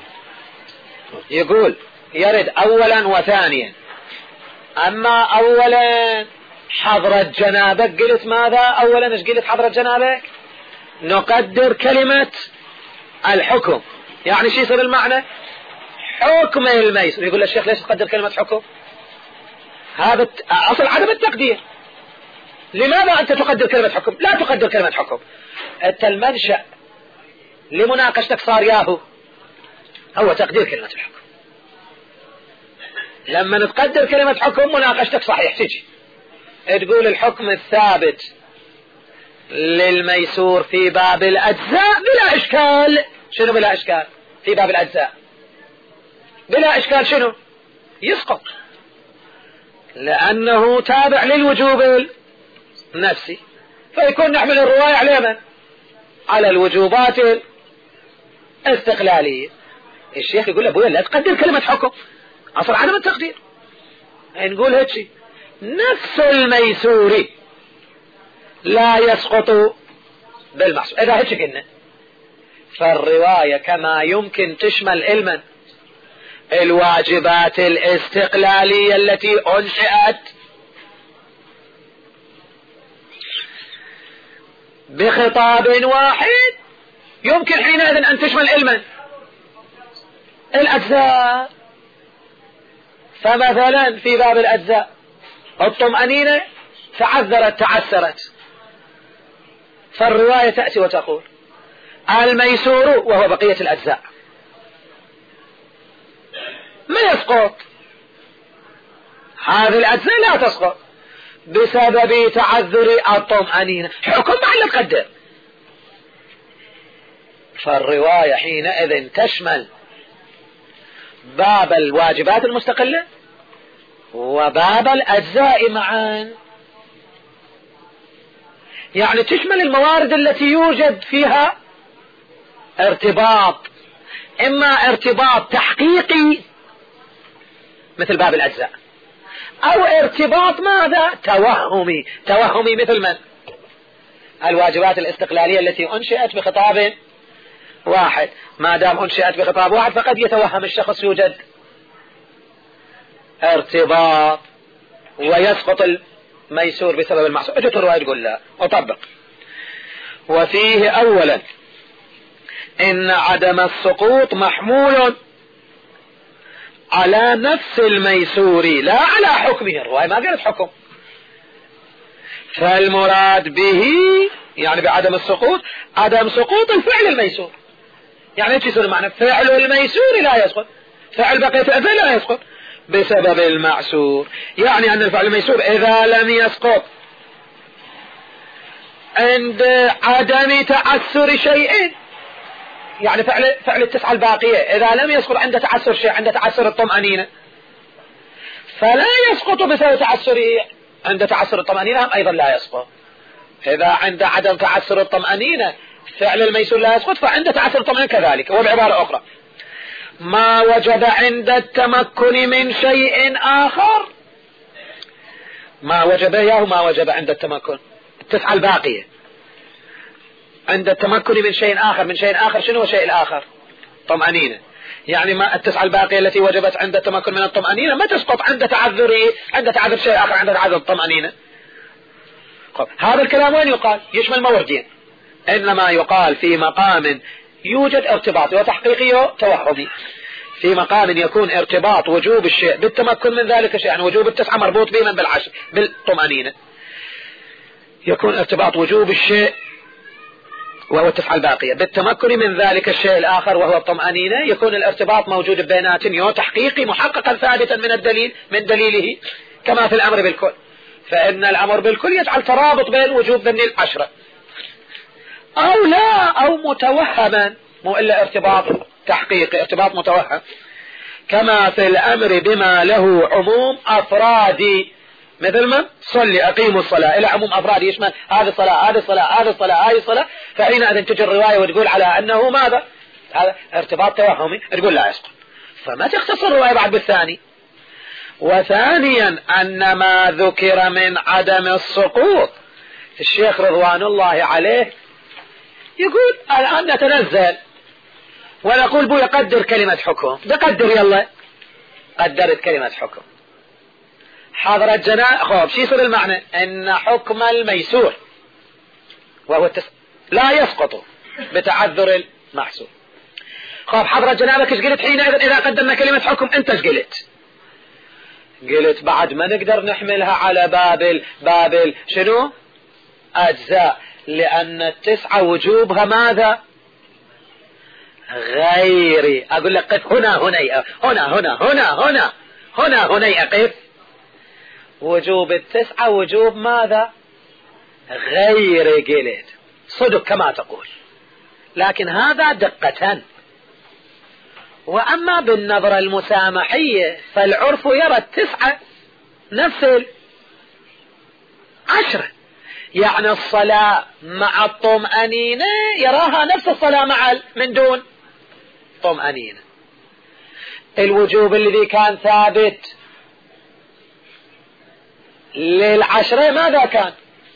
يقول يرد أولا وثانيا. أما أولا حضرة جنابك، قلت ماذا أولا؟ ايش قلت حضرة جنابك؟ نقدر كلمة الحكم، يعني شو يصير المعنى؟ حكم الميسور. يقول الشيخ ليش تقدر كلمة حكم؟ هذا أصل عدم التقدير. لماذا أنت تقدر كلمة حكم؟ لا تقدر كلمة حكم. أنت المنشأ لمناقشتك صار ياهو هو تقدير كلمة الحكم. لما نتقدر كلمة حكم مناقشتك صحيح تجي تقول الحكم الثابت للميسور في باب الأجزاء بلا إشكال. شنو بلا إشكال؟ في باب الأجزاء بلا إشكال شنو؟ يسقط، لأنه تابع للوجوب النفسي، فيكون نحمل الرواية على من؟ على الوجوبات الاستقلالية. الشيخ يقول أبويا لا تقدر كلمة حكم، أصل عدم التقدير. نقول هيك نفس الميسور لا يسقط بالمحسوب. إذا هيك قلنا فالرواية كما يمكن تشمل علما الواجبات الاستقلالية التي أنشئت بخطاب واحد، يمكن حينئذ أن تشمل علما الأجزاء. فمثلا في باب الأجزاء الطمأنينة تعذرت تعسرت، فالرواية تأتي وتقول الميسور وهو بقية الأجزاء ما يسقط، هذه الأجزاء لا تسقط بسبب تعذر الطمأنينة، حكم مع تقدر. فالرواية حينئذ تشمل باب الواجبات المستقلة وباب الأجزاء معا، يعني تشمل الموارد التي يوجد فيها ارتباط، إما ارتباط تحقيقي مثل باب الأجزاء، أو ارتباط ماذا؟ توهمي. توهمي مثل من؟ الواجبات الاستقلالية التي أنشئت بخطاب واحد. ما دام أنشئت بخطاب واحد فقد يتوهم الشخص يوجد ارتباط ويسقط الميسور بسبب المعصوم. اجت الرواية تقول لا أطبق. وفيه أولا إن عدم السقوط محمول على نفس الميسور لا على حكمه. الرواية ما قالت حكم، فالمراد به يعني بعدم السقوط عدم سقوط الفعل الميسور. يعني ايش يصير معنى؟ فعل الميسور لا يسقط، فعل بقية الأفعال لا يسقط بسبب المعسور. يعني أن الفعل الميسور إذا لم يسقط عند عدم تعسر شيء، يعني فعل فعل التسعة الباقية إذا لم يسقط عند تعسر شيء، عند تعسر الطمأنينة، فلا يسقط بسبب تعسره. عند تعسر الطمأنينة أيضا لا يسقط. إذا عند عدم تعسر الطمأنينة فعل الميسور لا يسقط، فعند تعسر الطمأنينة كذلك. وبعبارة أخرى ما وجب عند التمكن من شيء آخر، ما وجب إياه ما وجب عند التمكن التسعة الباقية عند التمكن من شيء آخر. من شيء آخر شنو شيء الآخر؟ طمأنينة. يعني ما التسعة الباقية التي وجبت عند التمكن من الطمأنينة ما تسقط عند تعذره، عند تعذر شيء آخر، عند تعذر الطمأنينة. هذا الكلام وين يقال؟ يشمل موردين، إنما يقال في مقام يوجد ارتباطي وتحقيقي وتوهمي. في مقام يكون ارتباط وجوب الشيء بالتمكن من ذلك الشيء، يعني وجوب التسعة مربوط بما بالعشر بالطمأنينة، يكون ارتباط وجوب الشيء وهو التسعة الباقية بالتمكن من ذلك الشيء الآخر وهو الطمأنينة، يكون الارتباط موجود بيناتهم تحقيقي محققا ثابتا من الدليل من دليله، كما في الأمر بالكل، فإن الأمر بالكل يجعل ترابط بين وجوب ذني العشرة، أو لا أو متوهما، مو إلا ارتباط تحقيقي، ارتباط متوهم، كما في الأمر بما له عموم أفرادي، مثل ما صلي أقيموا الصلاة إلى عموم أفرادي يشمل هذه الصلاة هذه الصلاة هذه الصلاة هذه الصلاة، فحينئذ تجي الرواية وتقول على أنه ماذا؟ هذا ارتباط توهمي، تقول لا يسقط، فما تختصر الرواية بعد بالثاني. وثانيا أن ما ذكر من عدم السقوط، الشيخ رضوان الله عليه يقول الآن نتنزل ونقول بو يقدر كلمة حكم، بقدر يلا قدرت كلمة حكم حضرت جناء خوب، شي يصير المعنى ان حكم الميسور وهو التس... لا يسقط بتعذر المحسور. خوب حضرت جنابك ايش قلت حينئذ اذا قدمنا كلمة حكم؟ انت ايش قلت؟ قلت بعد ما نقدر نحملها على بابل بابل شنو اجزاء، لان التسعة وجوبها ماذا؟ غيري. اقول لك قف هنا هنا هنا هنا هنا هنا هنا هنا اقف، وجوب التسعة وجوب ماذا؟ غير قلت صدق كما تقول، لكن هذا دقة. وأما بالنظرة المسامحية فالعرف يرى التسعة نفس العشرة، يعني الصلاة مع الطمأنينة يراها نفس الصلاة مع من دون طمأنينة. الوجوب الذي كان ثابت للعشرة ماذا كان؟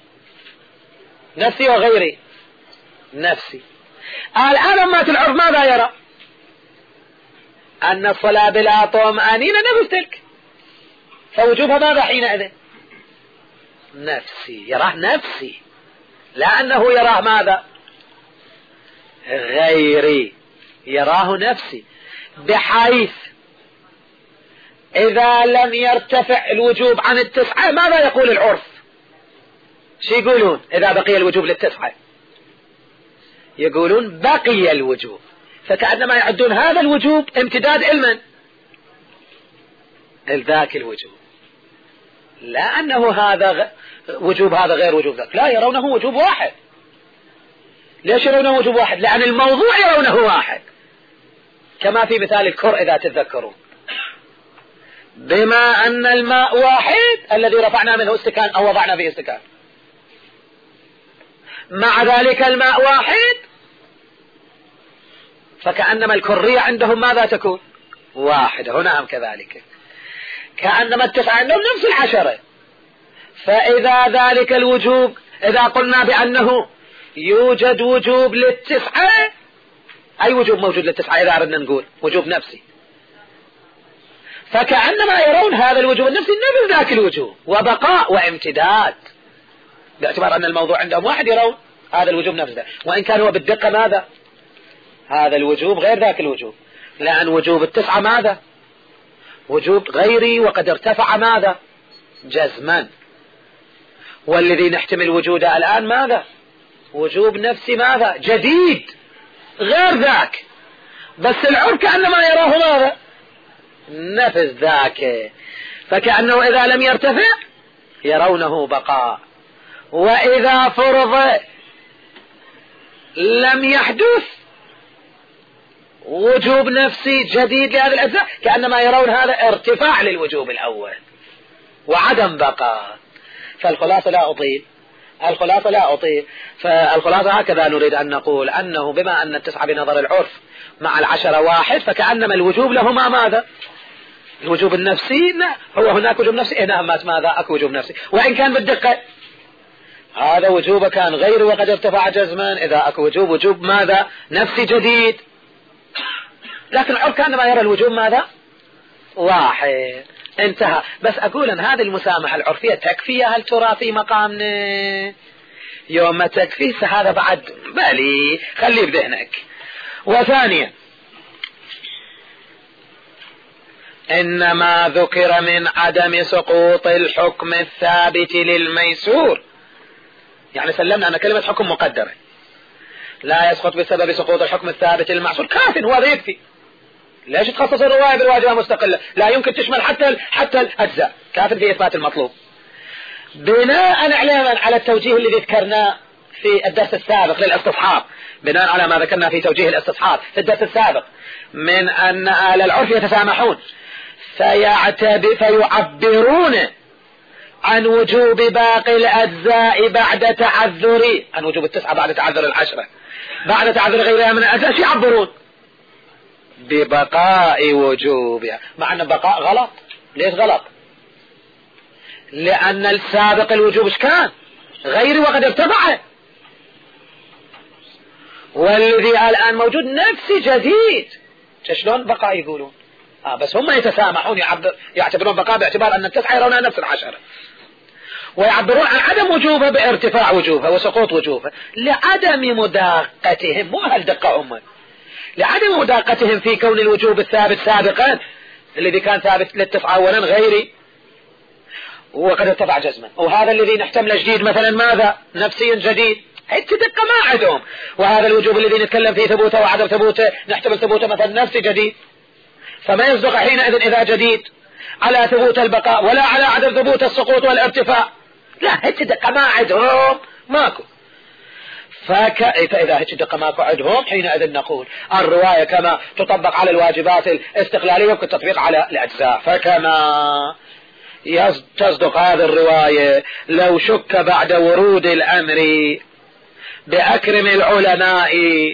نفسي وغيري نفسي. الآن أما العرف ماذا يرى؟ أن الصلاة بلا طمأنينة نفس تلك، فوجوبها ماذا حينئذ؟ نفسي، يراه نفسي، لا أنه يراه ماذا؟ غيري، يراه نفسي، بحيث إذا لم يرتفع الوجوب عن التسعة ماذا يقول العرف؟ شو يقولون إذا بقي الوجوب للتسعة؟ يقولون بقي الوجوب، فكأنما يعدون هذا الوجوب امتداد علما لذاك الوجوب، لا أنه هذا غ... وجوب هذا غير وجوب ذاك، لا، يرونه وجوب واحد. ليش يرونه وجوب واحد؟ لأن الموضوع يرونه واحد، كما في مثال الكر إذا تتذكرون، بما أن الماء واحد الذي رفعنا منه استكان أو وضعنا فيه استكان، مع ذلك الماء واحد، فكأنما الكرية عندهم ماذا تكون؟ واحدة. هنا هم كذلك، كأنما التسعة عندهم نفس العشرة، فإذا ذلك الوجوب إذا قلنا بأنه يوجد وجوب للتسعة، أي وجوب موجود للتسعة إذا أردنا نقول وجوب نفسي، فكأنما يرون هذا الوجوب النفسي نفس ذاك الوجوب وبقاء وامتداد، باعتبار أن الموضوع عندهم واحد يرون هذا الوجوب نفس ذاك، وإن كان هو بالدقة ماذا؟ هذا الوجوب غير ذاك الوجوب، لأن وجوب التسعة ماذا؟ وجوب غيري وقد ارتفع ماذا؟ جزما. والذي نحتمل وجوده الآن ماذا؟ وجوب نفسي ماذا؟ جديد غير ذاك، بس العرف كأنما يراه ماذا؟ نفس ذاك، فكأنه إذا لم يرتفع يرونه بقاء، وإذا فرض لم يحدث وجوب نفسي جديد لهذه الأجزاء كأنما يرون هذا ارتفاع للوجوب الأول وعدم بقاء. فالخلاصة لا أطيل الخلاصة لا أطيل فالخلاصة هكذا نريد أن نقول أنه بما أن التسعة بنظر العرف مع العشرة واحد، فكأنما الوجوب لهما ماذا؟ الوجوب النفسي، هو هناك وجوب نفسي، هنا ماذا؟ أكو وجوب نفسي، وإن كان بالدقة هذا وجوب كان غير وقد ارتفع جزما، إذا أكو وجوب وجوب ماذا؟ نفسي جديد، لكن العرف كأنما يرى الوجوب ماذا؟ واحد، انتهى. بس أقول أن هذه المسامحة العرفية تكفي هل ترى في مقامنا؟ يوم ما تكفي هذا بعد بالي خليه بذهنك. وثانيا إنما ذكر من عدم سقوط الحكم الثابت للميسور، يعني سلمنا أن كلمة حكم مقدرة لا يسقط بسبب سقوط الحكم الثابت للمعسور، كاف وهذا يكفي. ليش تخصص الرواية بالواجهة مستقلة؟ لا يمكن تشمل حتى حتى الأجزاء، كاف في إثبات المطلوب. بناء على التوجيه الذي ذكرناه في الدرس السابق للاستصحاب، بناء على ما ذكرنا في توجيه الاستصحاب في الدرس السابق من أن أهل العرف يتسامحون فيعتبر فيعبرون عن وجوب باقي الأجزاء بعد تعذر، عن وجوب التسعة بعد تعذر العشرة، بعد تعذر غيرها من الأجزاء يعبرون ببقاء وجوبها، مع أن البقاء غلط. ليش غلط؟ لأن السابق الوجوب ايش كان؟ غيري وقد ارتفع، والذي الآن موجود نفسي جديد. شلون بقاء يقولون؟ آه بس هم يتسامحون، يعبر يعتبرون بقاء باعتبار أن التسعة يرونها نفس العشرة، ويعبرون عن عدم وجوبها بارتفاع وجوبها وسقوط وجوبها لعدم مداقتهم، مو أهل دقة هم، لعدم مداقتهم في كون الوجوب الثابت سابقا الذي كان ثابت للتسعة أولا غيري وقد ارتفع جزما، وهذا الذي نحتمله جديد مثلا ماذا؟ نفسي جديد، حتى دقة ما عندهم. وهذا الوجوب الذي نتكلم فيه ثبوته وعدم ثبوته نحتمل ثبوته مثلا نفسي جديد، فما يصدق حينئذ إذا جديد على ثبوت البقاء ولا على عدم ثبوت السقوط والارتفاع، لا حتى دقة ما عندهم ماكو. فك... فإذا هيك دقة ماكو عندهم حينئذ نقول الرواية كما تطبق على الواجبات الاستقلالية يمكن التطبيق على الأجزاء، فكما تصدق هذه الرواية لو شك بعد ورود الأمر بأكرم العلماء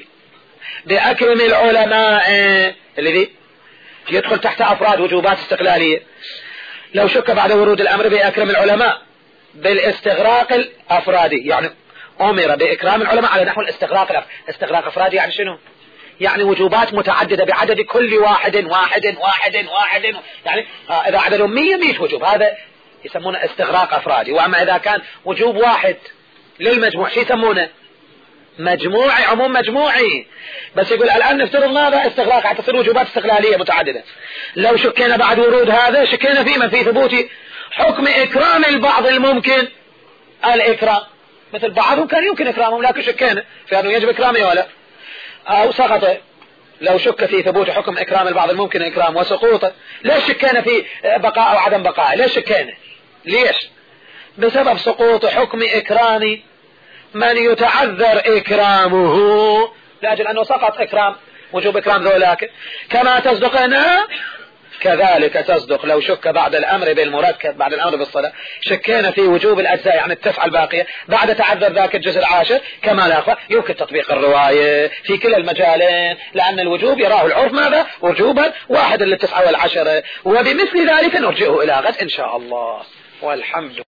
بأكرم العلماء الذي يدخل تحت أفراد وجوبات استقلالية، لو شك بعد ورود الأمر بأكرم العلماء بالاستغراق الأفرادي، يعني أمر بإكرام العلماء على نحو الاستغراق الأفرادي. استغراق أفرادي يعني شنو؟ يعني وجوبات متعددة بعدد كل واحد واحد واحد واحد، يعني إذا عددهم مية مية وجوب هذا يسمونه استغراق أفرادي. وأما إذا كان وجوب واحد للمجموع شو يسمونه؟ مجموعي، عموم مجموعي. بس يقول الآن نفترض ماذا؟ استغراق، تصير وجوبات استقلالية متعددة. لو شكينا بعد ورود هذا شكينا في من في ثبوت حكم إكرام البعض الممكن الإكرام، مثل بعضهم كان يمكن إكرامهم لكن شكينا في أنه يجب إكرامه ولا أو سقط. لو شك في ثبوت حكم إكرام البعض الممكن إكرام وسقوطه، ليش شكينا في بقاء أو عدم بقاء؟ ليش شكينا؟ ليش؟ بسبب سقوط حكم إكرام من يتعذر إكرامه، لأجل أنه سقط إكرام وجوب إكرام ذولاك. كما تصدقنا كذلك تصدق لو شك بعد الأمر بالمركب بعد الأمر بالصلاة شكينا في وجوب الأجزاء يعني التسعة الباقية بعد تعذر ذاك الجزء العاشر، كما لا أخفى يمكن تطبيق الرواية في كلا المجالين، لأن الوجوب يراه العرف ماذا؟ وجوبا واحدا للتسعة والعشرة. وبمثل ذلك نرجئه إلى غد إن شاء الله، والحمد